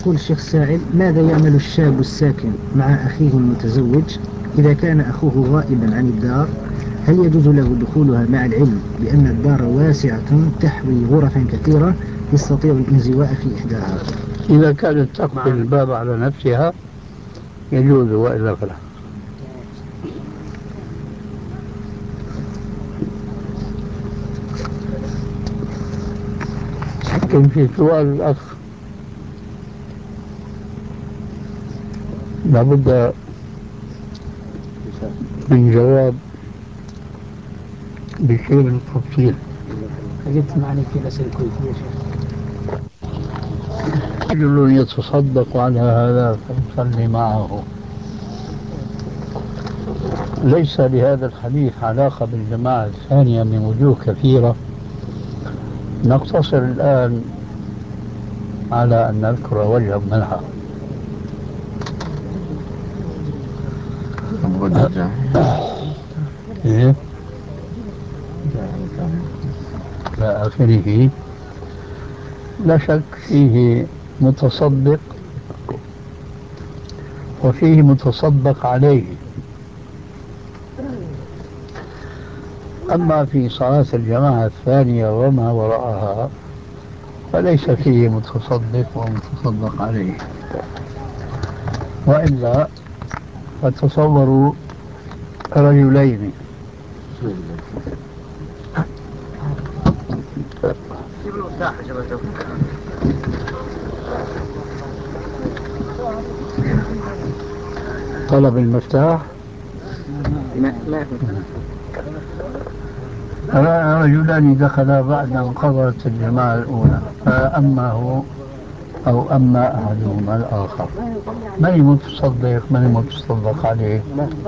يقول الشيخ السائل: ماذا يعمل الشاب الساكن مع أخيه المتزوج إذا كان أخوه غائبا عن الدار؟ هل يجوز له دخولها مع العلم بأن الدار واسعة تحوي غرفا كثيرة يستطيع الانزواء في إحداها؟ إذا كانت تقفل الباب على نفسها يجوز، وإلا فلا. لكن في سؤال الأخ لابد من جواب بشيء من التفصيل. أجبت معنا في الأسئلة الكويتية يا شيخ. رجل يتصدق على هذا فيصلي معه. ليس لهذا الحديث علاقة بالجماعة الثانية من وجوه كثيرة، نقتصر الآن على أن نذكر وجها منها. إيه؟ إلى آخره. لا شك فيه متصدق وفيه متصدق عليه. أما في صلاة الجماعة الثانية وما وراءها فليس فيه متصدق ومتصدق عليه. وإلا فتصوروا رجلين طلب المفتاح. رجلان دخلا بعد أن قضت الجماعة الأولى، فأما هو أو أما أحدهما الآخر، من المتصدق من المتصدق عليه؟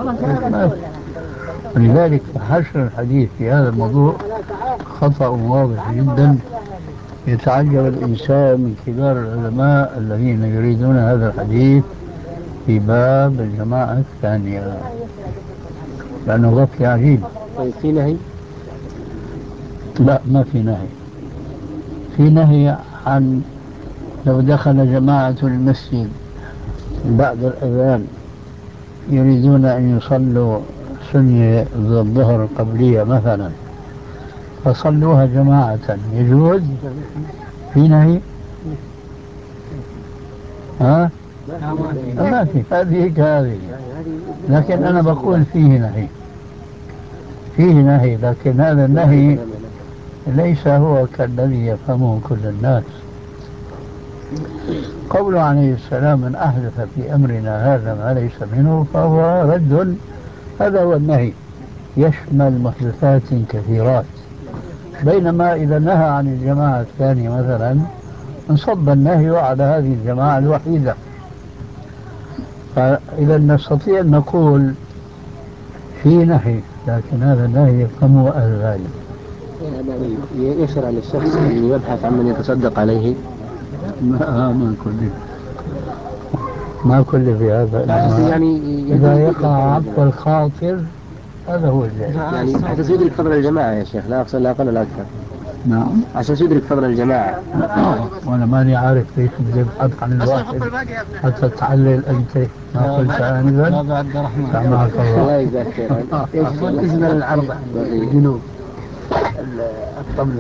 ولذلك حشر الحديث في هذا الموضوع خطأ واضح جدا. يتعجب الإنسان من كبار العلماء الذين يريدون هذا الحديث في باب الجماعة الثانية، لأنه غفل عجيب. طيب في نهي؟ لا، ما في نهي. في نهي عن لو دخل جماعة المسجد بعد الأذان يريدون أن يصلوا سنة الظهر القبلية مثلا، فصلوها جماعة، يجوز؟ في نهي؟ ها؟ ما في، هذه كهذه. لكن أنا بقول فيه نهي، فيه نهي، لكن هذا النهي ليس هو كالذي يفهمه كل الناس. قوله عليه السلام: من أحدث في أمرنا هذا ما ليس منه فهو رد، هذا هو النهي، يشمل محدثات كثيرات. بينما إذا نهى عن الجماعة الثانية مثلا انصب النهي على هذه الجماعة الوحيدة. فإذا نستطيع أن نقول في نهي، لكن هذا النهي يفهمه أهل العلم. يشرع للشخص أن يبحث عن من يتصدق عليه؟ ما كل في هذا، يعني إذا يقع عفو الخاطر هذا هو الجائز. يعني حتى يدرك فضل الجماعة يا شيخ، لا أقصى لا أقل ولا أكثر. نعم، عشان يدرك فضل الجماعة. وأنا ماني عارف ليش بدي أبحث عن الواحد حتى تعلل أنت ما قلت آنذا. بابا عبد الرحمن سامحك الله. الله يجزاك خير. بالنسبة للعرض الجنوب الطبلة